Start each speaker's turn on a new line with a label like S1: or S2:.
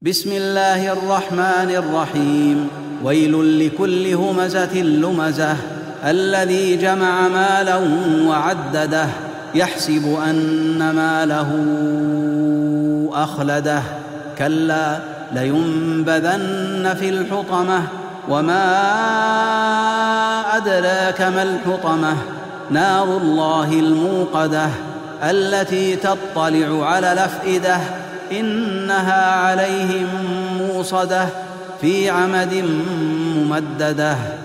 S1: بسم الله الرحمن الرحيم. ويل لكل همزة لمزة الذي جمع مالا وعدده يحسب أن ماله أخلده كلا لينبذن في الحطمة وما أدراك ما الحطمة نار الله الموقدة التي تطلع على الأفئدة إنها عليهم موصدة في عمد ممددة.